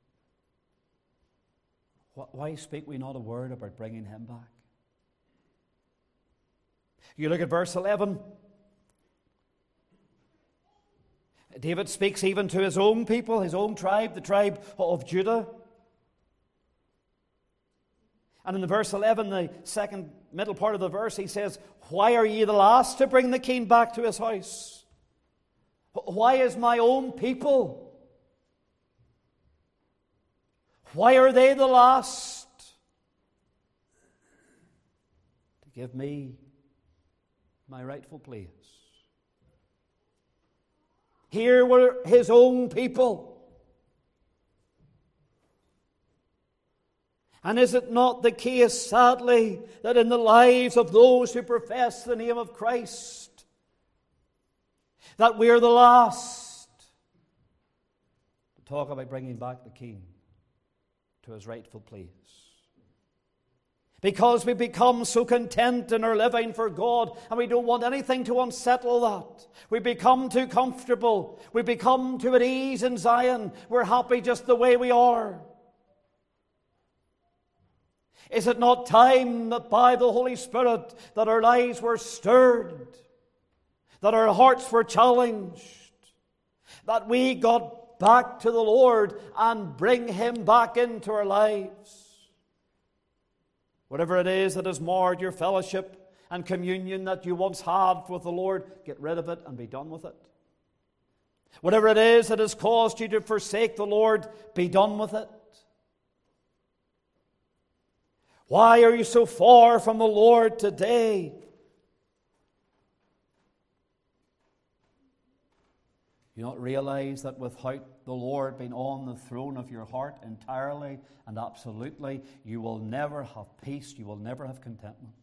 Why speak we not a word about bringing him back? You look at verse eleven. David speaks even to his own people, his own tribe, the tribe of Judah. And in the verse eleven, the second middle part of the verse, he says, "Why are ye the last to bring the king back to his house? Why is my own people? Why are they the last to give me my rightful place?" Here were his own people. And is it not the case, sadly, that in the lives of those who profess the name of Christ, that we are the last to talk about bringing back the King to his rightful place? Because we become so content in our living for God, and we don't want anything to unsettle that. We become too comfortable. We become too at ease in Zion. We're happy just the way we are. Is it not time that by the Holy Spirit that our lives were stirred, that our hearts were challenged, that we got back to the Lord and bring him back into our lives? Whatever it is that has marred your fellowship and communion that you once had with the Lord, get rid of it and be done with it. Whatever it is that has caused you to forsake the Lord, be done with it. Why are you so far from the Lord today? You not realize that without the Lord been on the throne of your heart entirely and absolutely, you will never have peace, you will never have contentment.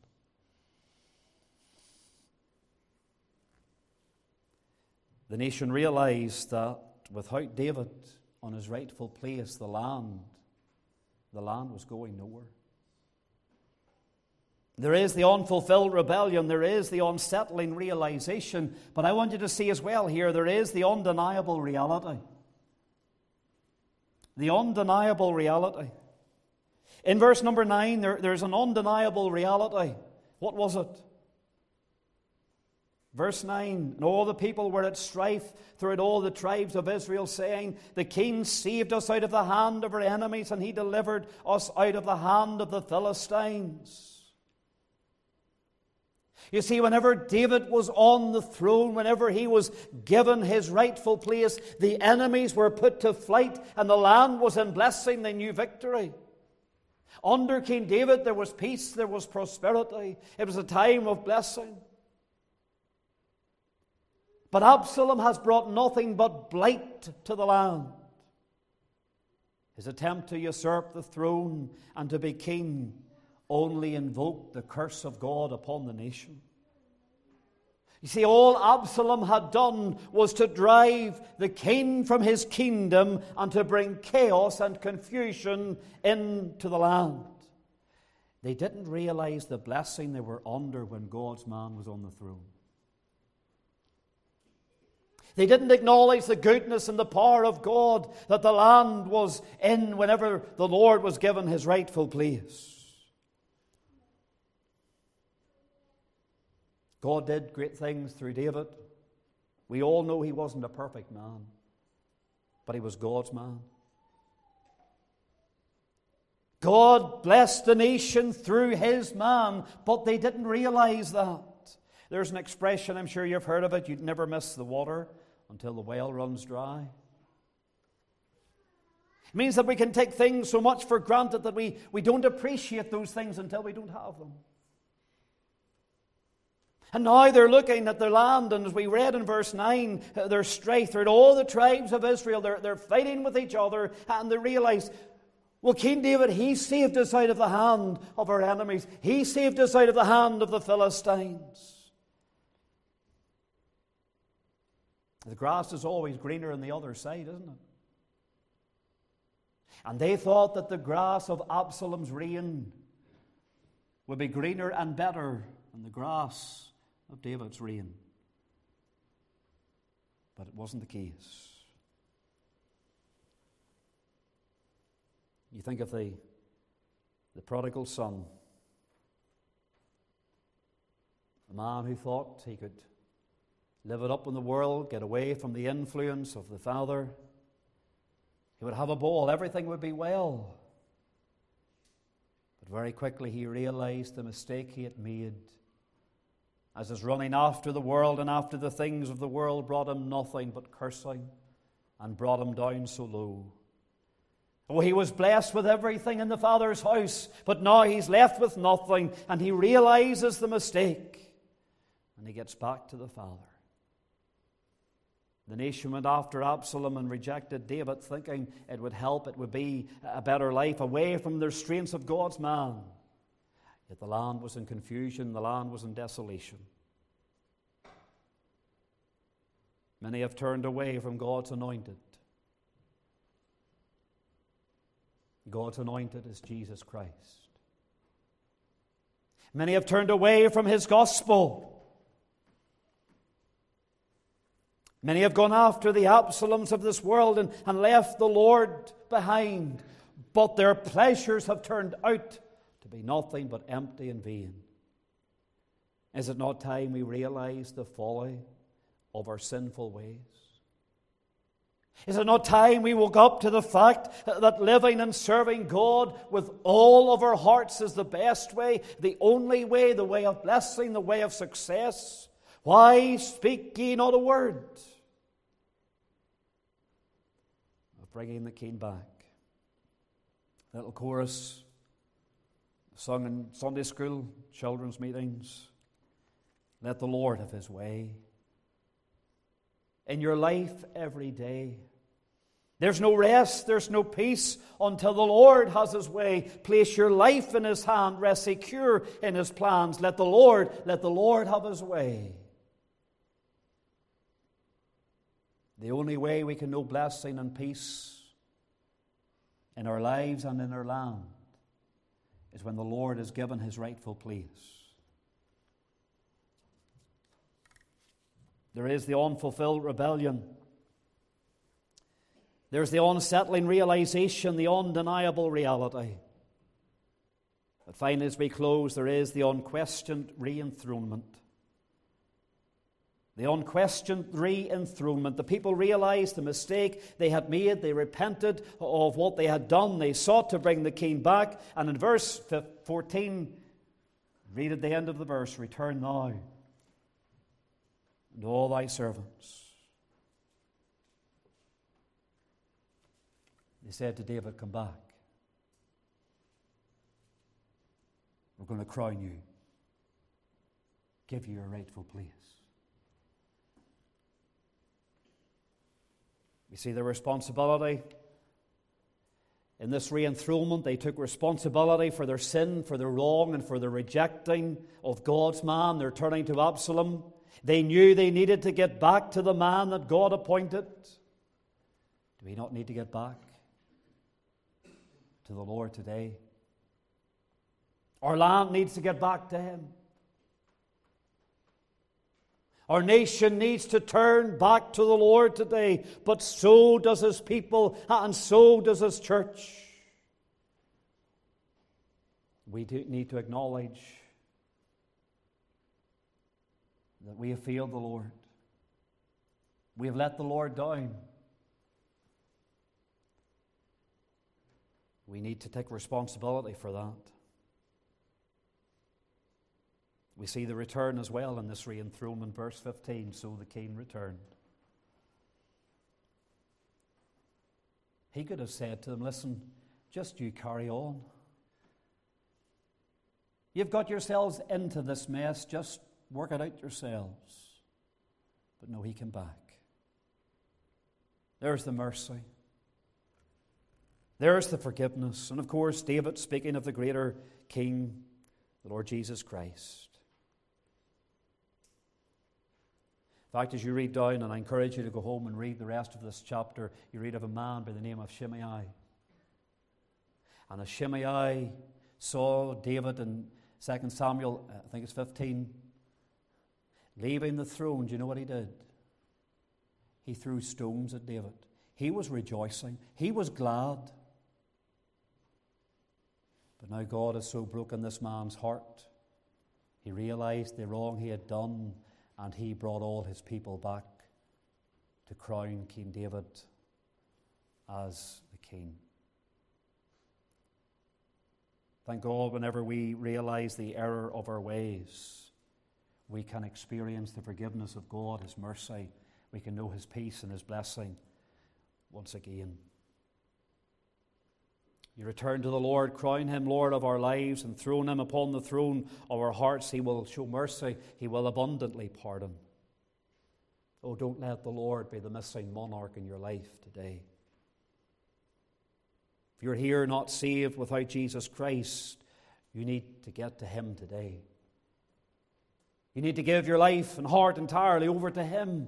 The nation realized that without David on his rightful place, the land, the land was going nowhere. There is the unfulfilled rebellion, there is the unsettling realization, but I want you to see as well here, there is the undeniable reality. The undeniable reality. In verse number nine, there, there's an undeniable reality. What was it? Verse nine, and all the people were at strife throughout all the tribes of Israel, saying, the king saved us out of the hand of our enemies, and he delivered us out of the hand of the Philistines. You see, whenever David was on the throne, whenever he was given his rightful place, the enemies were put to flight and the land was in blessing, they knew victory. Under King David there was peace, there was prosperity. It was a time of blessing. But Absalom has brought nothing but blight to the land. His attempt to usurp the throne and to be king only invoked the curse of God upon the nation. You see, all Absalom had done was to drive the king from his kingdom and to bring chaos and confusion into the land. They didn't realize the blessing they were under when God's man was on the throne. They didn't acknowledge the goodness and the power of God that the land was in whenever the Lord was given his rightful place. God did great things through David. We all know he wasn't a perfect man, but he was God's man. God blessed the nation through his man, but they didn't realize that. There's an expression, I'm sure you've heard of it, you'd never miss the water until the well runs dry. It means that we can take things so much for granted that we, we don't appreciate those things until we don't have them. And now they're looking at their land, and as we read in verse nine, their strife throughout all the tribes of Israel. They're, they're fighting with each other, and they realize, well, King David, he saved us out of the hand of our enemies. He saved us out of the hand of the Philistines. The grass is always greener on the other side, isn't it? And they thought that the grass of Absalom's reign would be greener and better than the grass of David's reign. But it wasn't the case. You think of the, the prodigal son, a man who thought he could live it up in the world, get away from the influence of the father. He would have a ball, everything would be well. But very quickly he realized the mistake he had made, as his running after the world and after the things of the world brought him nothing but cursing and brought him down so low. Oh, he was blessed with everything in the Father's house, but now he's left with nothing, and he realizes the mistake, and he gets back to the Father. The nation went after Absalom and rejected David, thinking it would help, it would be a better life, away from the restraints of God's man. Yet the land was in confusion, the land was in desolation. Many have turned away from God's anointed. God's anointed is Jesus Christ. Many have turned away from his gospel. Many have gone after the Absaloms of this world and, and left the Lord behind. But their pleasures have turned out to be nothing but empty and vain. Is it not time we realize the folly of our sinful ways? Is it not time we woke up to the fact that living and serving God with all of our hearts is the best way, the only way, the way of blessing, the way of success? Why speak ye not a word? Of bringing the king back. Little chorus sung in Sunday school, children's meetings. Let the Lord have his way. In your life every day, There's no rest, there's no peace until the Lord has His way. Place your life in His hand, rest secure in His plans. Let the Lord, let the Lord have His way. The only way we can know blessing and peace in our lives and in our land is when the Lord is given His rightful place. There is the unfulfilled rebellion. There's the unsettling realization, the undeniable reality. But finally, as we close, there is the unquestioned re-enthronement. The unquestioned re-enthronement. The people realized the mistake they had made. They repented of what they had done. They sought to bring the king back. And in verse fourteen, read at the end of the verse, "Return now, and all thy servants." They said to David, "Come back. We're going to crown you, give you your rightful place." We see the responsibility. In this re-enthronement, they took responsibility for their sin, for their wrong, and for the rejecting of God's man. They're turning to Absalom. They knew they needed to get back to the man that God appointed. Do we not need to get back to the Lord today? Our land needs to get back to Him. Our nation needs to turn back to the Lord today, but so does His people, and so does His church. We do need to acknowledge that we have failed the Lord. We have let the Lord down. We need to take responsibility for that. We see the return as well in this re-enthronement, verse fifteen, "So the king returned." He could have said to them, "Listen, just you carry on. You've got yourselves into this mess, just work it out yourselves." But no, he came back. There's the mercy. There's the forgiveness. And of course, David speaking of the greater King, the Lord Jesus Christ. In fact, as you read down, and I encourage you to go home and read the rest of this chapter, you read of a man by the name of Shimei. And as Shimei saw David in Second Samuel, I think it's fifteen, leaving the throne, do you know what he did? He threw stones at David. He was rejoicing. He was glad. But now God has so broken this man's heart. He realized the wrong he had done, and he brought all his people back to crown King David as the king. Thank God, whenever we realize the error of our ways, we can experience the forgiveness of God, His mercy. We can know His peace and His blessing once again. You return to the Lord, crown Him Lord of our lives, and throne Him upon the throne of our hearts. He will show mercy. He will abundantly pardon. Oh, don't let the Lord be the missing monarch in your life today. If you're here not saved without Jesus Christ, you need to get to Him today. You need to give your life and heart entirely over to Him.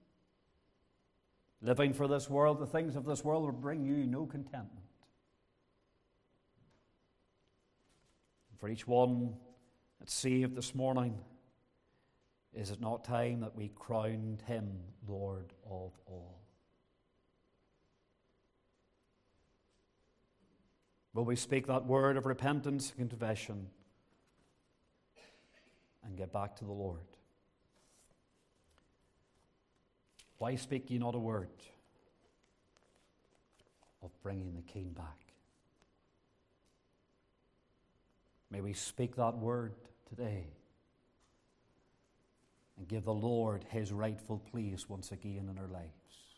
Living for this world, the things of this world will bring you no contentment. For each one that's saved this morning, is it not time that we crowned Him Lord of all? Will we speak that word of repentance and confession and get back to the Lord? Why speak ye not a word of bringing the King back? May we speak that word today and give the Lord His rightful place once again in our lives.